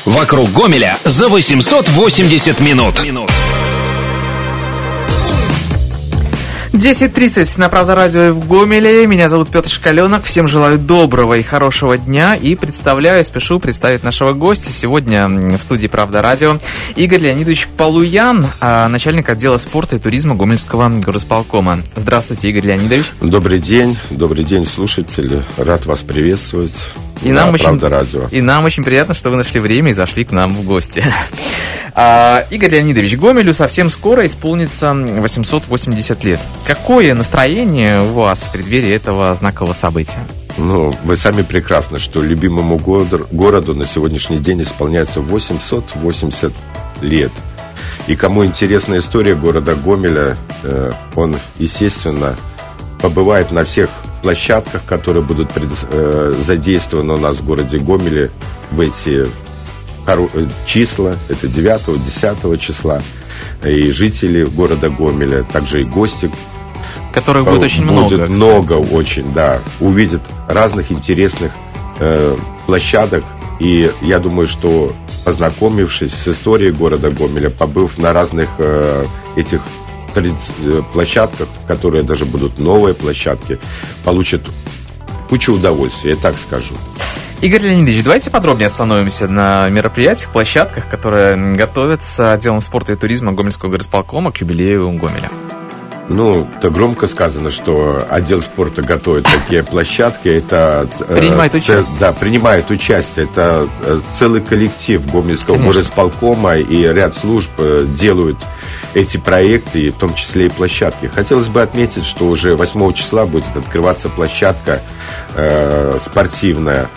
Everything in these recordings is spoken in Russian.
Вокруг Гомеля за 880 минут. 10:30 на Правда Радио в Гомеле. Меня зовут Петр Шкаленок. Всем желаю доброго и хорошего дня. И спешу представить нашего гостя. Сегодня в студии Правда Радио Игорь Леонидович Полуян, начальник отдела спорта и туризма Гомельского горосполкома. Здравствуйте, Игорь Леонидович. Добрый день, слушатели. Рад вас приветствовать. И нам очень приятно, что вы нашли время и зашли к нам в гости. Игорь Леонидович, Гомелю совсем скоро исполнится 880 лет. Какое настроение у вас в преддверии этого знакового события? Вы сами прекрасны, что любимому городу на сегодняшний день исполняется 880 лет. И кому интересна история города Гомеля, он, естественно, побывает на всех площадках, которые будут задействованы у нас в городе Гомеле в эти числа, это 9-10 числа, и жители города Гомеля, также и гости, которых будет очень много, очень, да, увидят разных интересных площадок. И я думаю, что, познакомившись с историей города Гомеля, побыв на разных этих площадках, которые даже будут новые площадки, получат кучу удовольствия, я так скажу. Игорь Леонидович, давайте подробнее остановимся на мероприятиях, площадках, которые готовятся отделом спорта и туризма Гомельского горосполкома к юбилею Гомеля. Это громко сказано, что отдел спорта готовит такие площадки. Это принимает участие. Это целый коллектив Гомельского горосполкома, и ряд служб делают эти проекты, в том числе и площадки. Хотелось бы отметить, что уже 8 числа будет открываться площадка спортивная.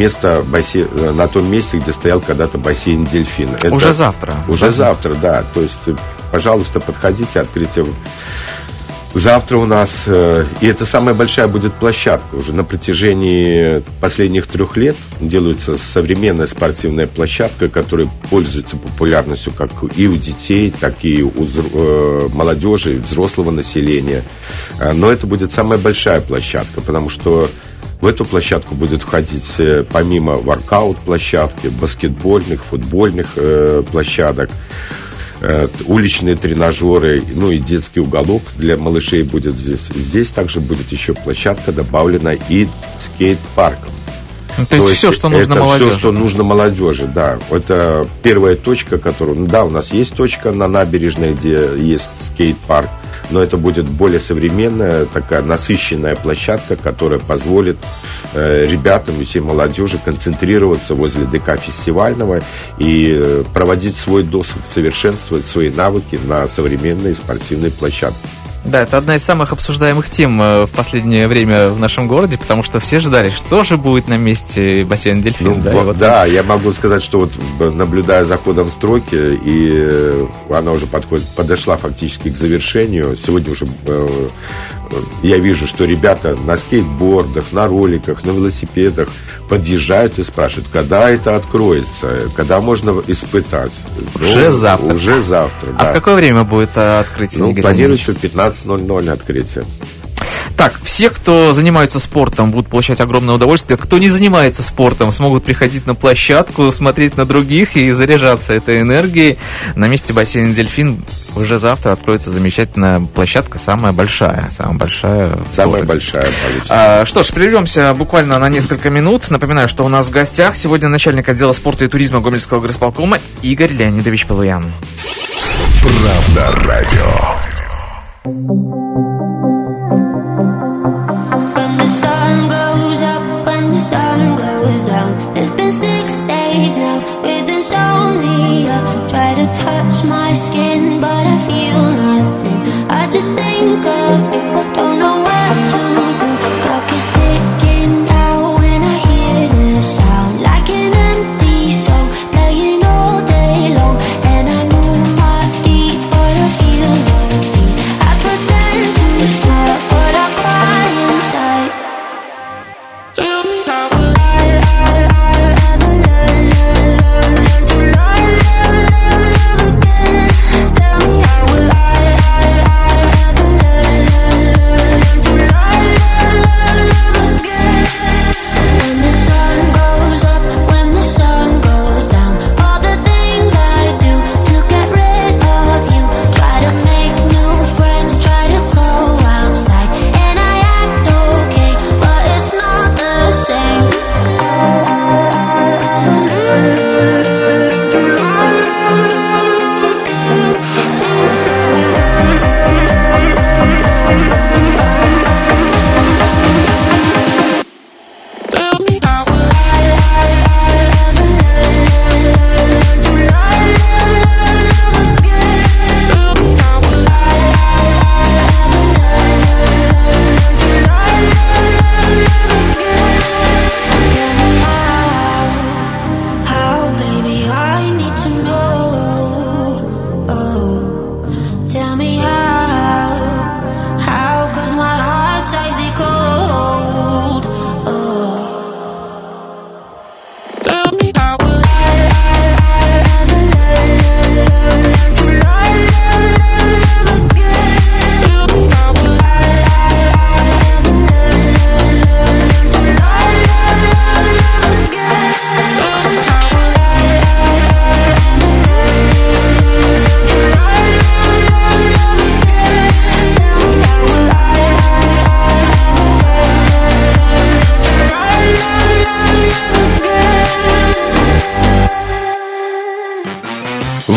На том месте, где стоял когда-то бассейн «Дельфин». Уже завтра. Завтра, да. То есть, пожалуйста, подходите, открытие завтра у нас. И это самая большая будет площадка. Уже на протяжении последних 3 лет делается современная спортивная площадка, которая пользуется популярностью как и у детей, так и у молодежи, и взрослого населения. Но это будет самая большая площадка, потому что в эту площадку будет входить, помимо воркаут-площадки, баскетбольных, футбольных площадок, уличные тренажеры, и детский уголок для малышей будет здесь. Здесь также будет еще площадка добавлена и скейт-парком. То есть все, что нужно молодежи. Все, что нужно молодежи, да. Это первая точка, у нас есть точка на набережной, где есть скейт-парк, но это будет более современная, такая насыщенная площадка, которая позволит ребятам и всей молодежи концентрироваться возле ДК фестивального и проводить свой досуг, совершенствовать свои навыки на современной спортивной площадке. Да, это одна из самых обсуждаемых тем в последнее время в нашем городе, потому что все ждали, что же будет на месте бассейна «Дельфин». Я могу сказать, что наблюдая за ходом стройки, и она уже подошла фактически к завершению. Сегодня уже я вижу, что ребята на скейтбордах, на роликах, на велосипедах подъезжают и спрашивают, когда это откроется, когда можно испытать. Уже завтра. Да. А в какое время будет открытие? Планируется в 15:00 открытие. Так, все, кто занимается спортом, будут получать огромное удовольствие. Кто не занимается спортом, смогут приходить на площадку, смотреть на других и заряжаться этой энергией. На месте бассейна «Дельфин» уже завтра откроется замечательная площадка, самая большая. Самая большая. Что ж, прервемся буквально на несколько минут. Напоминаю, что у нас в гостях сегодня начальник отдела спорта и туризма Гомельского горосполкома Игорь Леонидович Полуян. Правда радио. Sun goes down. It's been 6 days now with insomnia. Try to touch my skin, but I feel nothing. I just think of you, don't know what to do. Clock is ticking down when I hear the sound, like an empty song playing all day long. And I move my feet, but I feel no beat. I pretend to smile, but I cry inside. Tell me how will I ever learn to love again? Tell me how will I ever learn to love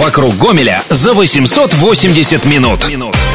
Вокруг Гомеля за 880 минут.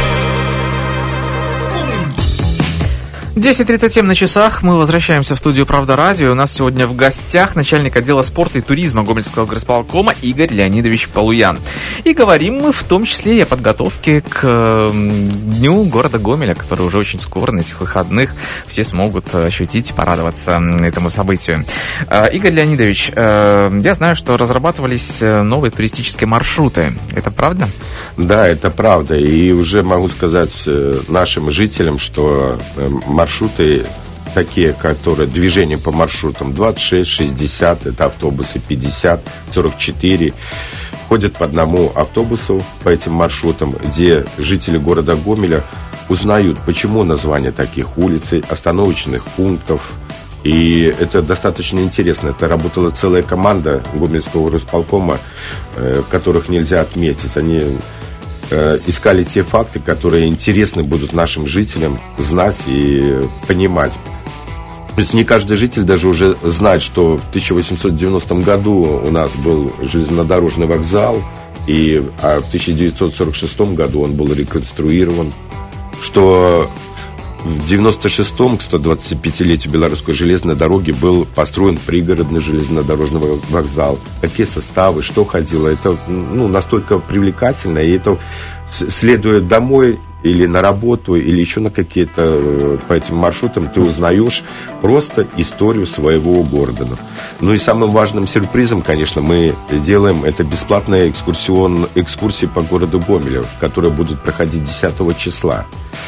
10:37 на часах. Мы возвращаемся в студию «Правда радио». У нас сегодня в гостях начальник отдела спорта и туризма Гомельского горосполкома Игорь Леонидович Полуян. И говорим мы в том числе и о подготовке к Дню города Гомеля, который уже очень скоро, на этих выходных, все смогут ощутить и порадоваться этому событию. Игорь Леонидович, я знаю, что разрабатывались новые туристические маршруты. Это правда? Да, это правда. И уже могу сказать нашим жителям, что маршруты такие, которые движение по маршрутам 26, 60, это автобусы 50, 44, ходят по одному автобусу по этим маршрутам, где жители города Гомеля узнают, почему название таких улиц, остановочных пунктов. И это достаточно интересно. Это работала целая команда Гомельского горосполкома, которых нельзя отметить. Они искали те факты, которые интересны будут нашим жителям знать и понимать. То есть не каждый житель даже уже знает, что в 1890 году у нас был железнодорожный вокзал, а в 1946 году он был реконструирован, что в 96-м, к 125-летию Белорусской железной дороги, был построен пригородный железнодорожный вокзал. Какие составы, что ходило, это настолько привлекательно, и это, следуя домой или на работу, или еще на какие-то по этим маршрутам, ты узнаешь просто историю своего города. Ну и самым важным сюрпризом, конечно, мы делаем это бесплатные экскурсии по городу Гомелю, которые будут проходить 10 числа.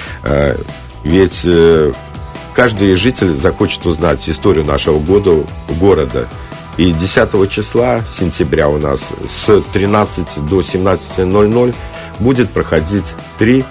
Ведь каждый житель захочет узнать историю нашего города. И 10 числа сентября у нас с 13 до 17:00 будет проходить три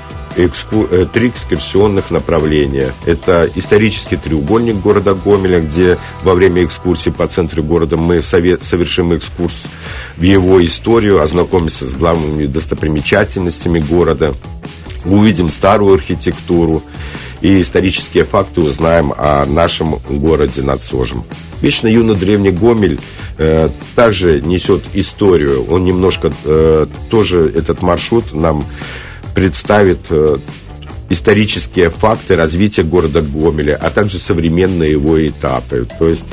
экскурсионных направления. Это исторический треугольник города Гомеля, где во время экскурсии по центру города мы совершим экскурс в его историю, ознакомимся с главными достопримечательностями города, увидим старую архитектуру и исторические факты узнаем о нашем городе над Сожем. Вечно юный древний Гомель также несет историю. Он немножко тоже этот маршрут нам представит исторические факты развития города Гомеля, а также современные его этапы. То есть,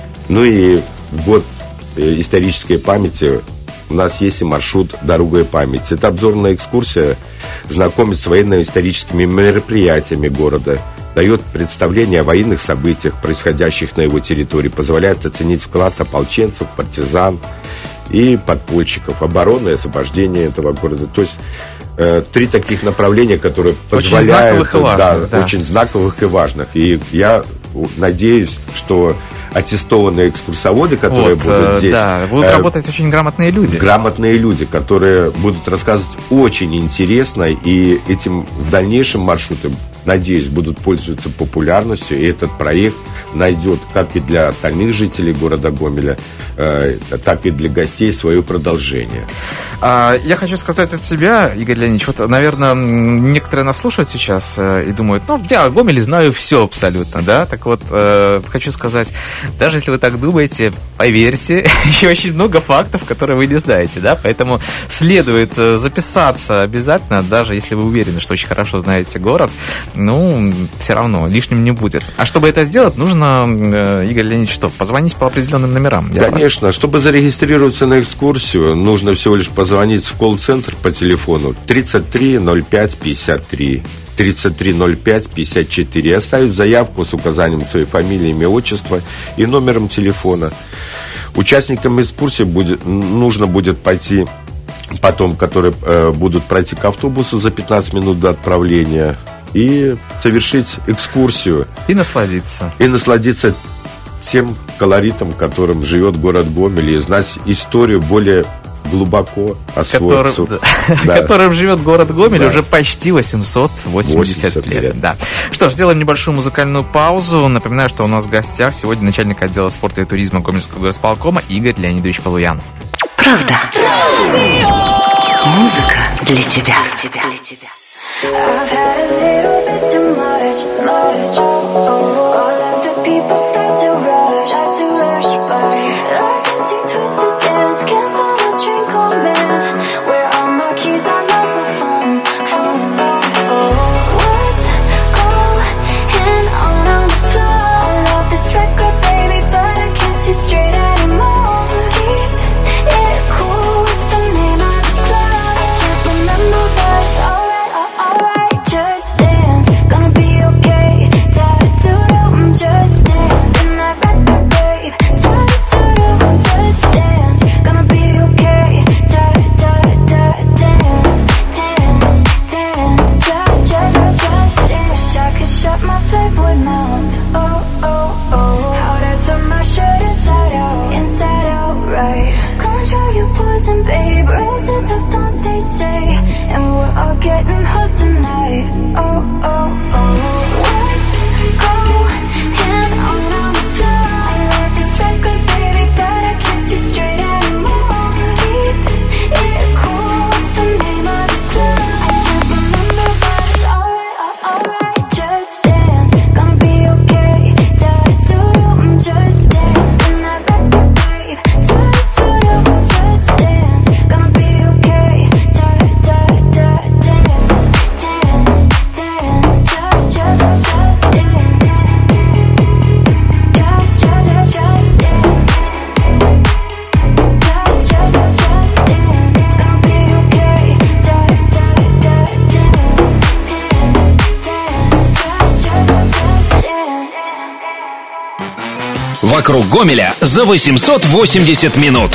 и в год исторической памяти у нас есть и маршрут «Дорога и память». Это обзорная экскурсия, знакомит с военно-историческими мероприятиями города, дает представление о военных событиях, происходящих на его территории, позволяет оценить вклад ополченцев, партизан и подпольщиков, обороны и освобождения этого города. То есть три таких направления, которые позволяют... Очень знаковых и важных. Да, очень знаковых и важных. И я надеюсь, что аттестованные экскурсоводы, которые будут здесь... Да, будут работать очень грамотные люди. Грамотные люди, которые будут рассказывать очень интересно, и этим в дальнейшем маршрутом, надеюсь, будут пользоваться популярностью, и этот проект найдет как и для остальных жителей города Гомеля, так и для гостей свое продолжение. Я хочу сказать от себя, Игорь Леонидович, наверное, некоторые нас слушают сейчас и думают, я о Гомеле знаю все абсолютно, да, так вот, хочу сказать, даже если вы так думаете, поверьте, еще очень много фактов, которые вы не знаете, да, поэтому следует записаться обязательно, даже если вы уверены, что очень хорошо знаете город, все равно лишним не будет. А чтобы это сделать, нужно, Игорь Леонидович, позвонить по определенным номерам. Конечно, чтобы зарегистрироваться на экскурсию, нужно всего лишь позвонить в колл-центр по телефону 33 05 53, 33 05 54 и оставить заявку с указанием своей фамилии, имя, отчества и номером телефона. Участникам экскурсии нужно будет пойти потом, которые будут пройти к автобусу за 15 минут до отправления и совершить экскурсию. И насладиться. Тем колоритом, которым живет город Гомель, и знать историю более глубоко освоить. Которым живет город Гомель уже почти 880 лет. Да. Что ж, сделаем небольшую музыкальную паузу. Напоминаю, что у нас в гостях сегодня начальник отдела спорта и туризма Гомельского горосполкома Игорь Леонидович Полуян. Правда. Музыка для тебя. I've had a little bit too much. All of the people start to rush by. Like as you twist to dance, can't find a drink on man. control your poison, babe. Roses of thorns, they say, and we're all getting hot tonight. Oh, oh, oh. Let's go hand on the floor. I love this record, baby, but I can't see straight anymore. Keep it cool. What's the name of this club? I can't remember, but it's alright, alright. Just dance, gonna be okay. Da-da-doo-doo, just dance. Turn that record, babe. Da-da-doo-doo, just dance, gonna be okay. Da-da-da-da, dance, dance, dance. Just dance. Just dance. Just dance. Just dance, gonna be okay. Da-da-da-da, dance, dance, dance. Just dance. Вокруг Гомеля за 880 минут.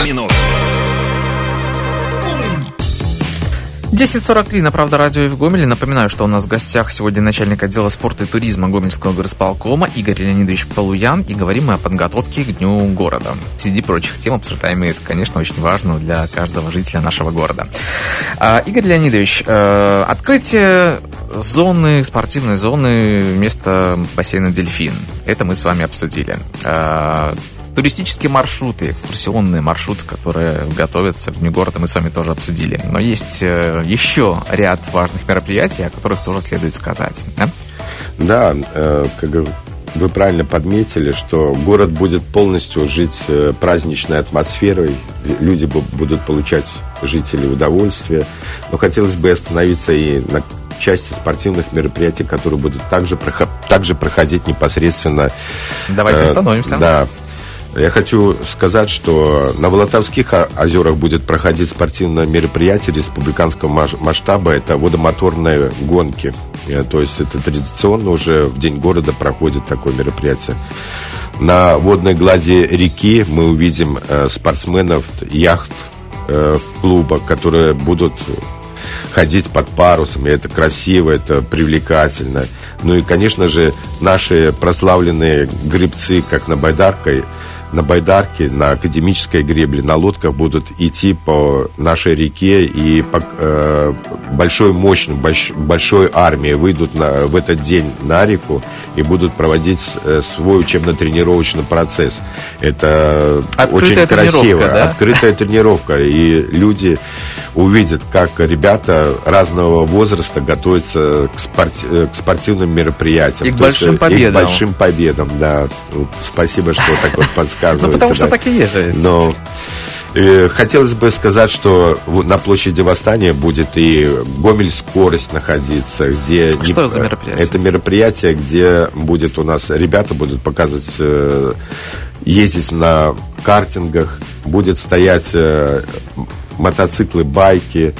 10:43 на Правда радио и в Гомеле. Напоминаю, что у нас в гостях сегодня начальник отдела спорта и туризма Гомельского горосполкома Игорь Леонидович Полуян. И говорим мы о подготовке к Дню города. Среди прочих тем обсуждаем мы это, конечно, очень важно для каждого жителя нашего города. Игорь Леонидович, открытие зоны, спортивной зоны вместо бассейна «Дельфин». Это мы с вами обсудили. Туристические маршруты, экскурсионные маршруты, которые готовятся к Дню города, мы с вами тоже обсудили. Но есть еще ряд важных мероприятий, о которых тоже следует сказать. Да, как вы правильно подметили, что город будет полностью жить праздничной атмосферой, люди будут получать, жители, удовольствие. Но хотелось бы остановиться и на части спортивных мероприятий, которые будут также проходить непосредственно. Давайте остановимся. Да. Я хочу сказать, что на Волотавских озерах будет проходить спортивное мероприятие республиканского масштаба. Это водомоторные гонки. То есть это традиционно уже в День города проходит такое мероприятие. На водной глади реки мы увидим спортсменов яхт-клуба, которые будут ходить под парусом, и это красиво, это привлекательно. Ну и, конечно же, наши прославленные гребцы, как на байдарке, на академической гребле, на лодках будут идти по нашей реке и по большой армии выйдут в этот день на реку и будут проводить свой учебно-тренировочный процесс. Это открытая очень красиво. Да? Открытая тренировка. И люди увидят, как ребята разного возраста готовятся к спортивным мероприятиям. И к большим победам. И к большим победам, да. Спасибо, что так вот подсказываете. Ну, потому что так и есть. Но хотелось бы сказать, что на площади Восстания будет и Гомель Скорость находиться, где... Что за мероприятие? Это мероприятие, где будет у нас... Ребята будут показывать, ездить на картингах, будет стоять мотоциклы, байки,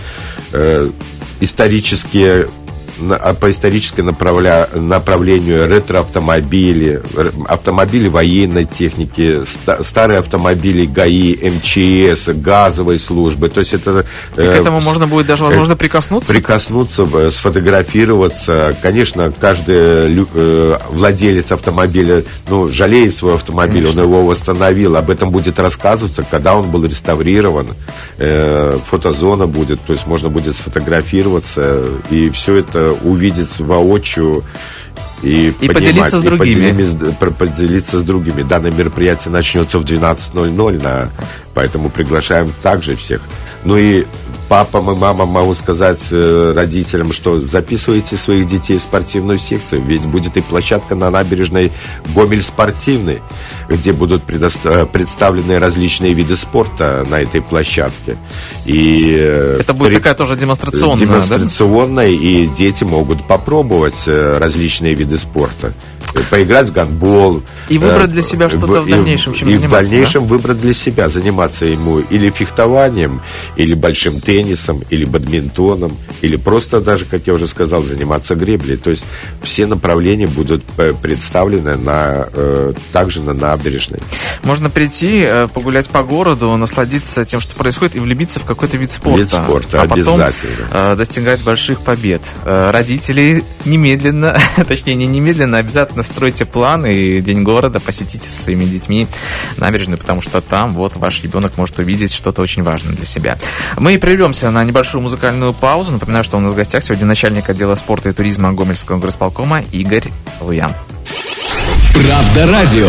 исторические... по историческому направлению ретро-автомобили, автомобили военной техники, старые автомобили ГАИ, МЧС, газовой службы. То есть это... И к этому можно будет даже, возможно, прикоснуться? Прикоснуться, сфотографироваться. Конечно, каждый владелец автомобиля, жалеет свой автомобиль, он его восстановил. Об этом будет рассказываться, когда он был реставрирован. Фотозона будет, то есть можно будет сфотографироваться, и все это увидеть воочию и поделиться с другими. Поделиться с другими. Данное мероприятие начнется в 12:00, поэтому приглашаем также всех. Ну и папам и мамам могу сказать, родителям, что записывайте своих детей в спортивную секцию, ведь будет и площадка на набережной Гомель спортивный, где будут представлены различные виды спорта на этой площадке. И это будет такая тоже демонстрационная, демонстрационная, да? И дети могут попробовать различные виды спорта. Поиграть в гандбол. И выбрать для себя что-то в дальнейшем, чем заниматься. И в дальнейшем выбрать для себя, заниматься ему или фехтованием, или большим теннисом, теннисом или бадминтоном, или просто даже, как я уже сказал, заниматься греблей. То есть все направления будут представлены также на набережной. Можно прийти, погулять по городу, насладиться тем, что происходит, и влюбиться в какой-то вид спорта. Вид спорта, а потом обязательно. Достигать больших побед. Родители немедленно, точнее не немедленно, обязательно стройте план и День города посетите со своими детьми набережную, потому что там вот ваш ребенок может увидеть что-то очень важное для себя. Мы прервемся на небольшую музыкальную паузу. Напоминаю, что у нас в гостях сегодня начальник отдела спорта и туризма Гомельского горосполкома Игорь Луян. Правда радио.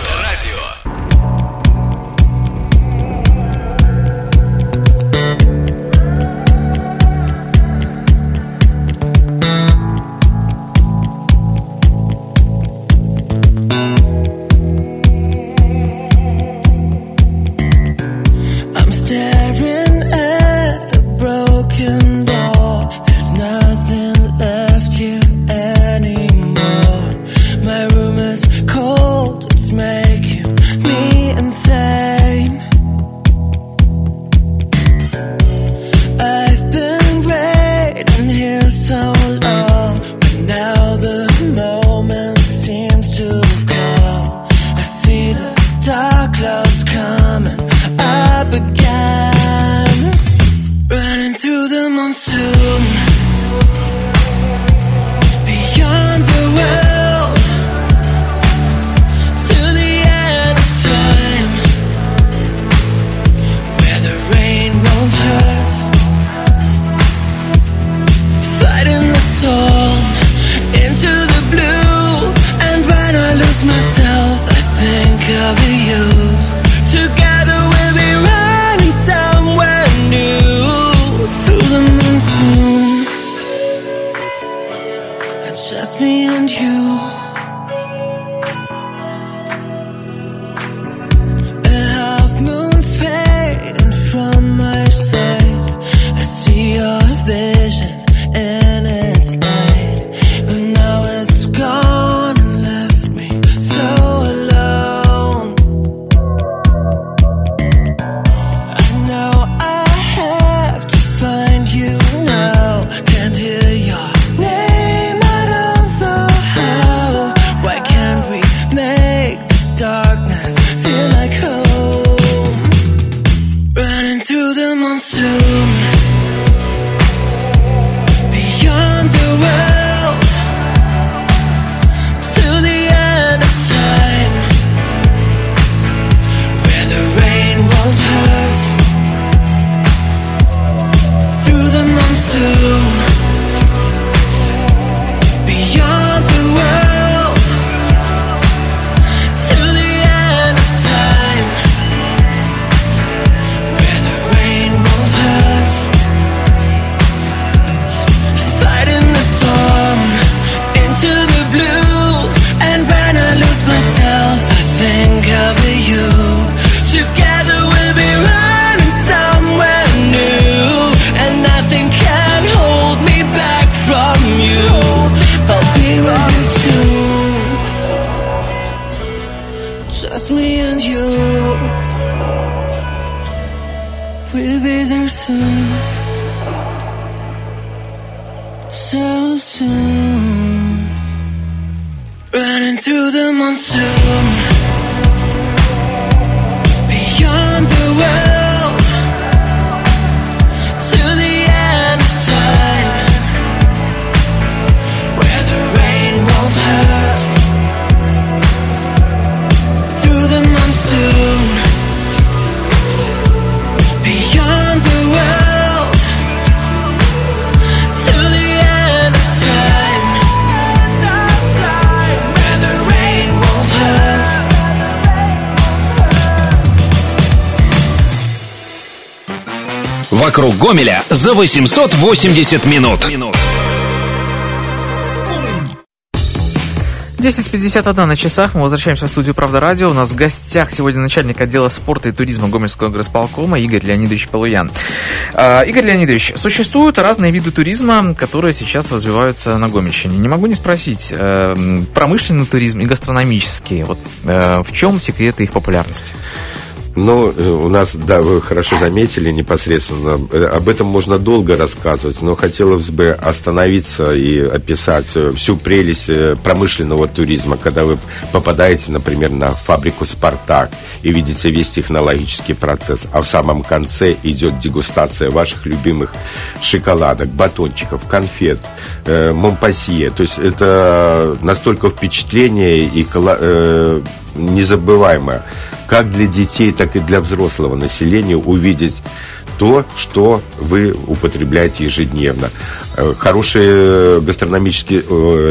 Вокруг Гомеля за 880 минут. 10:51 на часах. Мы возвращаемся в студию «Правда радио». У нас в гостях сегодня начальник отдела спорта и туризма Гомельского горосполкома Игорь Леонидович Полуян. Игорь Леонидович, существуют разные виды туризма, которые сейчас развиваются на Гомельщине. Не могу не спросить, промышленный туризм и гастрономический. Вот в чем секреты их популярности? Ну, у нас, да, вы хорошо заметили непосредственно, об этом можно долго рассказывать, но хотелось бы остановиться и описать всю прелесть промышленного туризма, когда вы попадаете, например, на фабрику «Спартак» и видите весь технологический процесс, а в самом конце идет дегустация ваших любимых шоколадок, батончиков, конфет, Монпассье. То есть это настолько впечатление и незабываемое, как для детей, так и для взрослого населения увидеть то, что вы употребляете ежедневно. Хороший гастрономический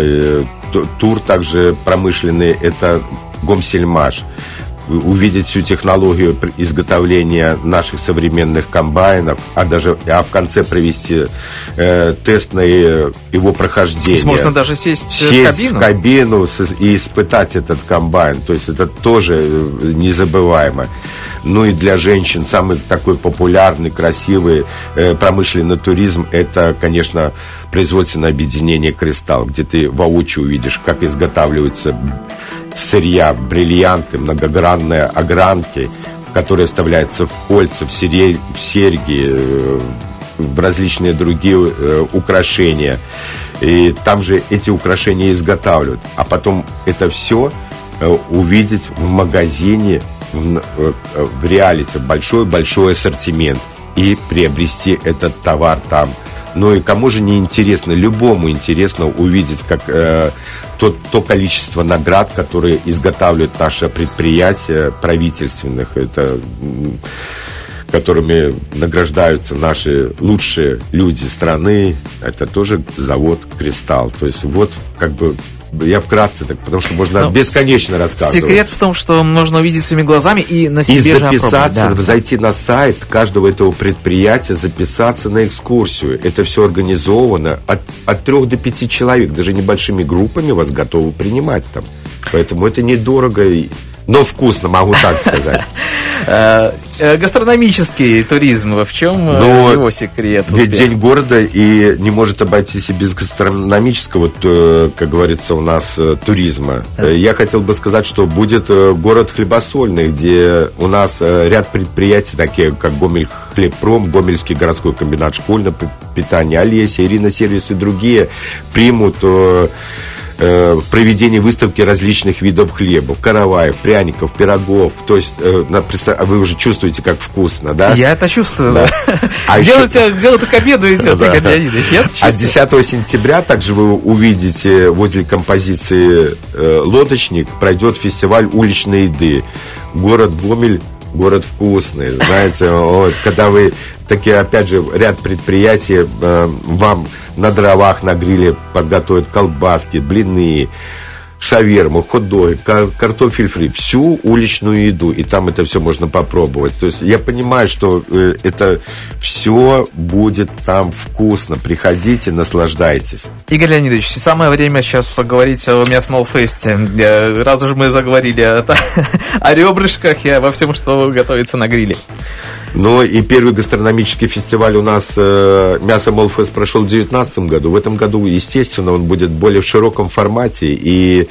тур, также промышленный, это Гомсельмаш. Увидеть всю технологию изготовления наших современных комбайнов, а в конце провести тест на его прохождение. То есть можно даже сесть в кабину и испытать этот комбайн. То есть это тоже незабываемо. Ну и для женщин самый такой популярный, красивый промышленный туризм — это, конечно, производственное объединение «Кристалл», где ты воочию увидишь, как изготавливаются сырья, бриллианты, многогранные огранки, которые вставляются в кольца, в серьги, в различные другие украшения. И там же эти украшения изготавливают. А потом это все увидеть в магазине, в реалити, большой ассортимент, и приобрести этот товар там. Ну и кому же не интересно, любому интересно увидеть, как то количество наград, которые изготавливают наши предприятия правительственных, это, которыми награждаются наши лучшие люди страны, это тоже завод «Кристалл». То есть вот как бы я вкратце, так, потому что можно бесконечно рассказывать. Секрет в том, что можно увидеть своими глазами и на себе и записаться, зайти на сайт каждого этого предприятия, записаться на экскурсию. Это все организовано от 3 до 5 человек, даже небольшими группами вас готовы принимать там. Поэтому это недорого, но вкусно, могу так сказать. Гастрономический туризм, в чем его секрет? Ведь День города и не может обойтись и без гастрономического, как говорится, у нас туризма. Я хотел бы сказать, что будет город хлебосольный, где у нас ряд предприятий, такие как Гомель-Хлебпром, Гомельский городской комбинат школьного питания, Олеся, Ирина Сервис и другие примут в проведении выставки различных видов хлебов, караваев, пряников, пирогов. То есть, вы уже чувствуете, как вкусно, да? Я это чувствую, да. Дело-то к обеду идет, Игорь Леонидович. А 10 сентября также вы увидите возле композиции «Лодочник» пройдет фестиваль уличной еды. Город Гомель, город вкусный. Знаете, вот, когда вы такие, опять же, ряд предприятий вам на дровах, на гриле подготовят колбаски, блины, шаверму, хот-доги, картофель фри, всю уличную еду, и там это все можно попробовать. То есть я понимаю, что это все будет там вкусно. Приходите, наслаждайтесь. Игорь Леонидович, самое время сейчас поговорить о Мясмолфесте. Раз уж мы заговорили о ребрышках и обо всем, что готовится на гриле. Ну и первый гастрономический фестиваль у нас Мясомолфест прошел в 2019 году. В этом году, естественно, он будет более в широком формате. И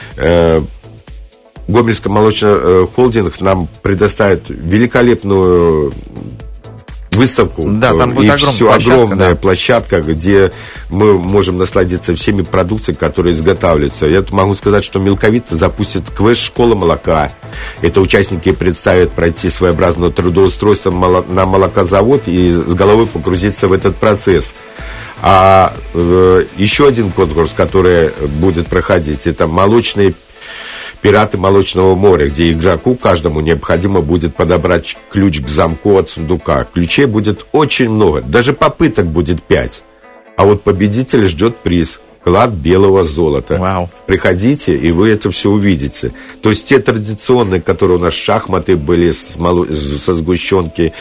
Гомельский молочный холдинг нам предоставит великолепную выставку. Да, там будет огромная площадка, где мы можем насладиться всеми продукциями, которые изготавливаются. Я могу сказать, что Мелковит запустит квест «Школа молока». Это участники представят пройти своеобразное трудоустройство на молокозавод и с головой погрузиться в этот процесс. А еще один конкурс, который будет проходить, это молочные «Пираты Молочного моря», где игроку каждому необходимо будет подобрать ключ к замку от сундука. Ключей будет очень много, даже попыток будет 5. А вот победителя ждет приз – клад белого золота. Вау. Приходите, и вы это все увидите. То есть те традиционные, которые у нас шахматы были со сгущенки,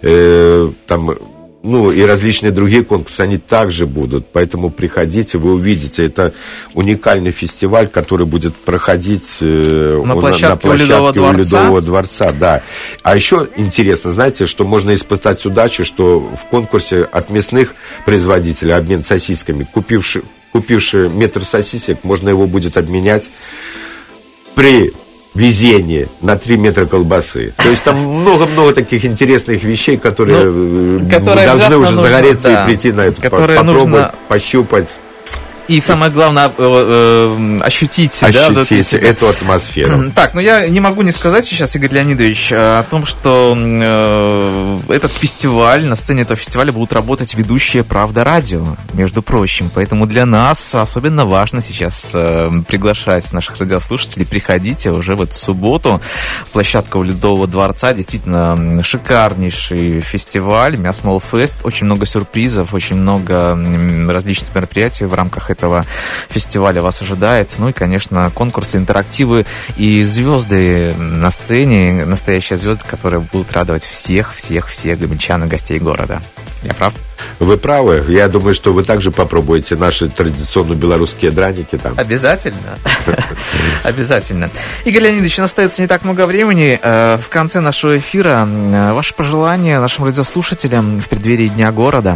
и различные другие конкурсы, они также будут. Поэтому приходите, вы увидите. Это уникальный фестиваль, который будет проходить на площадке у Ледового дворца. Да. А еще интересно, знаете, что можно испытать удачу, что в конкурсе от мясных производителей обмен сосисками, купивший метр сосисек, можно его будет обменять при везение на 3 метра колбасы. То есть там много-много таких интересных вещей, которые должны уже загореться и прийти на это, попробовать, пощупать. И самое главное, ощутить эту атмосферу. Так, я не могу не сказать сейчас, Игорь Леонидович, о том, что этот фестиваль, на сцене этого фестиваля будут работать ведущие «Правда радио», между прочим. Поэтому для нас особенно важно сейчас приглашать наших радиослушателей. Приходите уже в эту субботу. Площадка у Ледового дворца. Действительно шикарнейший фестиваль, Мясмолфест. Очень много сюрпризов, очень много различных мероприятий в рамках этого фестиваля вас ожидает. Ну и, конечно, конкурсы, интерактивы и звезды на сцене, настоящие звезды, которые будут радовать всех гомельчан и гостей города. Я прав? Вы правы. Я думаю, что вы также попробуете наши традиционные белорусские драники там. Обязательно. Обязательно. Игорь Леонидович, у нас остается не так много времени. В конце нашего эфира ваши пожелания нашим радиослушателям в преддверии Дня города.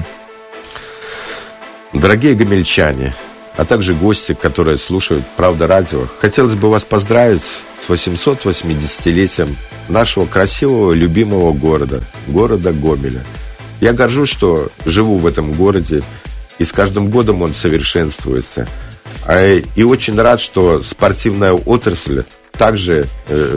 Дорогие гомельчане, а также гости, которые слушают «Правда радио», хотелось бы вас поздравить с 880-летием нашего красивого, любимого города Гомеля. Я горжусь, что живу в этом городе, и с каждым годом он совершенствуется. И очень рад, что спортивная отрасль также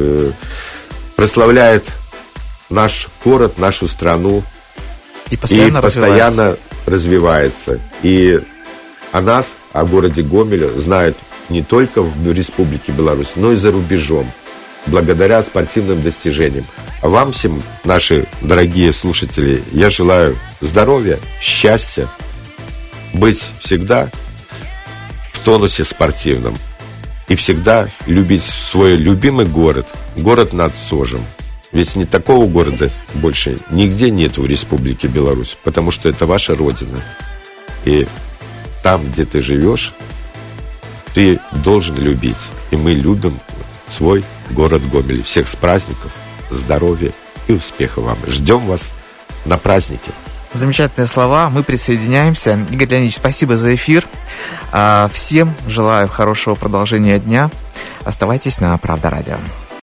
прославляет наш город, нашу страну и постоянно развивается. И о нас, о городе Гомеле знают не только в Республике Беларусь, но и за рубежом, благодаря спортивным достижениям. А вам всем, наши дорогие слушатели, я желаю здоровья, счастья, быть всегда в тонусе спортивном и всегда любить свой любимый город над Сожем. Ведь не такого города больше нигде нет в Республике Беларусь, потому что это ваша родина. И там, где ты живешь, ты должен любить. И мы любим свой город Гомель. Всех с праздников, здоровья и успеха вам. Ждем вас на празднике. Замечательные слова. Мы присоединяемся. Игорь Леонидович, спасибо за эфир. Всем желаю хорошего продолжения дня. Оставайтесь на «Правда радио».